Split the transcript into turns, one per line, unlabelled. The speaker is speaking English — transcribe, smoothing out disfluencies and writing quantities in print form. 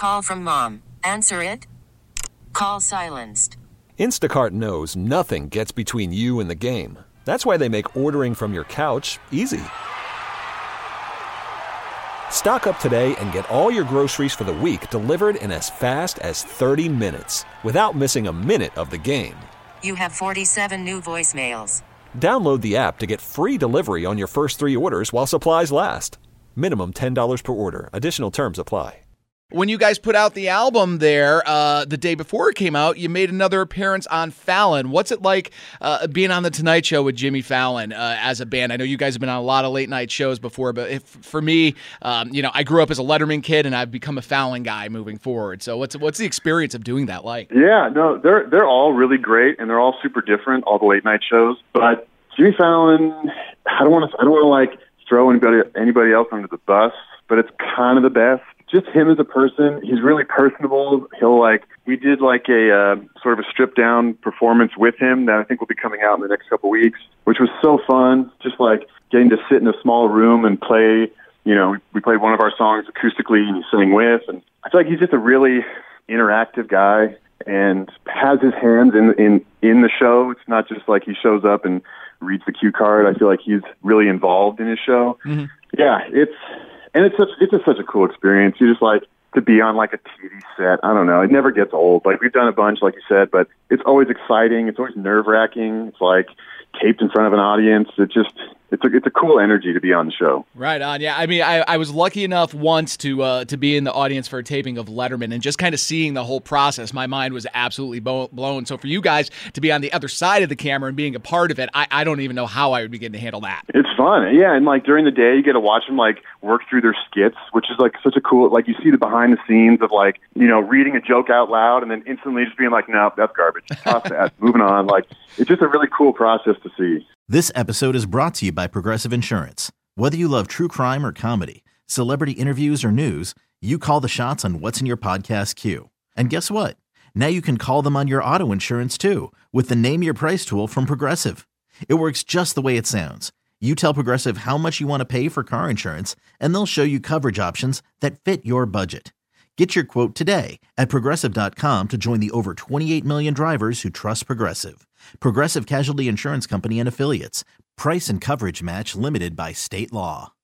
call from mom. Answer it. Call silenced.
Instacart knows nothing gets between you and the game. That's why they make ordering from your couch easy. Stock up today and get all your groceries for the week delivered in as fast as 30 minutes without missing a minute of the game.
You have 47 new voicemails.
Download the app to get free delivery on your first 3 orders while supplies last. Minimum $10 per order. Additional terms apply.
When you guys put out the album there, the day before it came out, you made another appearance on Fallon. What's it like being on The Tonight Show with Jimmy Fallon as a band? I know you guys have been on a lot of late night shows before, but for me, I grew up as a Letterman kid, and I've become a Fallon guy moving forward. So what's the experience of doing that like?
Yeah, no, they're all really great, and they're all super different, all the late night shows. But Jimmy Fallon, I don't want to like throw anybody else under the bus, but it's kind of the best. Just him as a person, he's really personable. We did a sort of a stripped down performance with him that I think will be coming out in the next couple of weeks, which was so fun. Just getting to sit in a small room and play, we played one of our songs acoustically and he sang with, and I feel like he's just a really interactive guy and has his hands in the show. It's not just like he shows up and reads the cue card. I feel like he's really involved in his show. Mm-hmm. Yeah, it's just such a cool experience. You just to be on a TV set. I don't know. It never gets old. We've done a bunch, like you said, but it's always exciting. It's always nerve-wracking. It's taped in front of an audience. It's a cool energy to be on the show.
Right on. Yeah. I mean, I was lucky enough once to be in the audience for a taping of Letterman, and just kind of seeing the whole process, my mind was absolutely blown. So for you guys to be on the other side of the camera and being a part of it, I don't even know how I would begin to handle that.
It's fun. Yeah. And during the day, you get to watch them work through their skits, which is such a cool, you see the behind the scenes of reading a joke out loud and then instantly just being no, that's garbage. Toss that. Moving on. It's just a really cool process to see.
This episode is brought to you by Progressive Insurance. Whether you love true crime or comedy, celebrity interviews or news, you call the shots on what's in your podcast queue. And guess what? Now you can call them on your auto insurance too with the Name Your Price tool from Progressive. It works just the way it sounds. You tell Progressive how much you want to pay for car insurance, and they'll show you coverage options that fit your budget. Get your quote today at Progressive.com to join the over 28 million drivers who trust Progressive. Progressive Casualty Insurance Company and Affiliates. Price and coverage match limited by state law.